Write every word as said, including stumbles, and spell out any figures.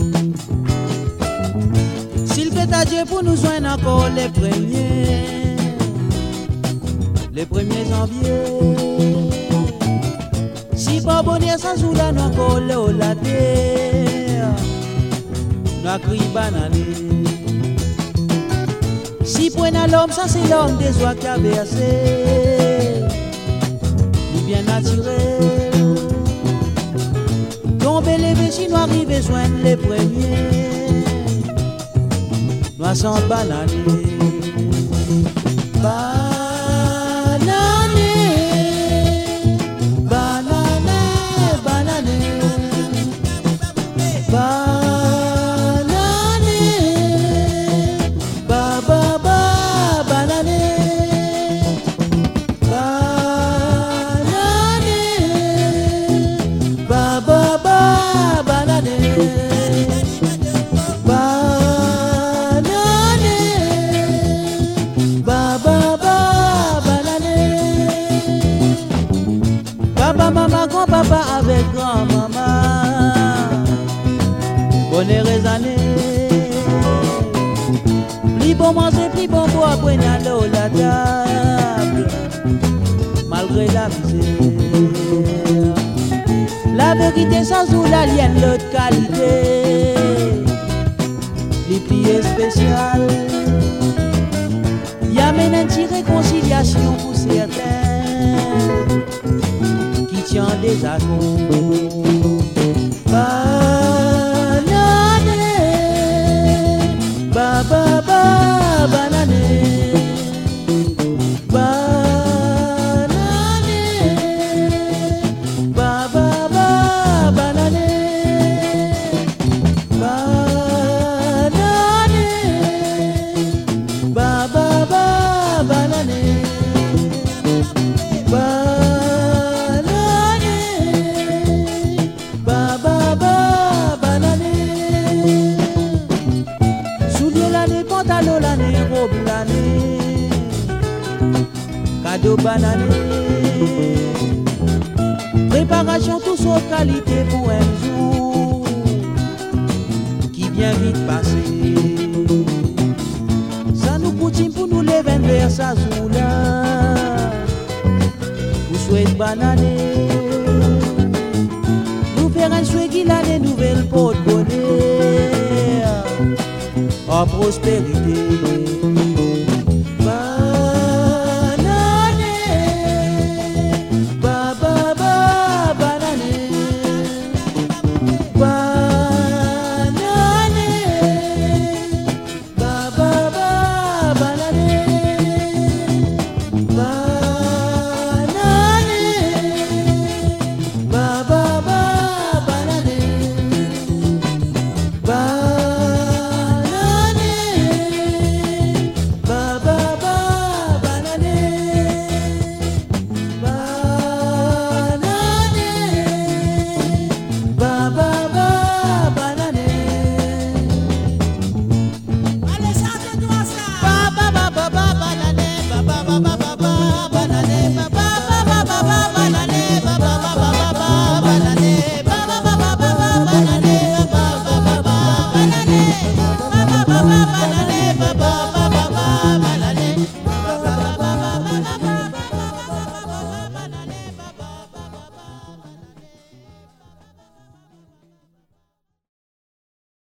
S'il plaît à Dieu pour nous joindre encore les premiers, les premiers janvier. Si pas bonheur sans ou la nous encore la terre, nous cri banané. Si point à l'homme, ça c'est l'homme des oies qui a versé, ni bien naturel. Tomber les vessies, nous arriver joindre les premiers. Nous sommes bananés, bananés, bananés, bananés, bananés, ba ba ba, bananés, bananés, ba ba ba, bananés. Papa, maman, grand-papa avec grand-maman, bonnes années. Plus bon manger, plus bon boire, point à l'eau la table, malgré la misère. La vérité sans ou la lienne, l'autre qualité, les pliés spéciales. Y'a maintenant une petite réconciliation pour certains qui tient des accords. Bananés, ba ba ba, bananés, bananés, ba ba ba, bananés, bananés, ba ba ba, bananés, pantalon l'année, robe l'année, cadeau banané. Préparation tout sur qualité pour un jour qui vient vite passer. Ça nous coutume pour nous lever vers sa jour là. Vous souhaitez banané. Nous faire un souhait qu'il a des nouvelles pour de bonheur. En prospérité.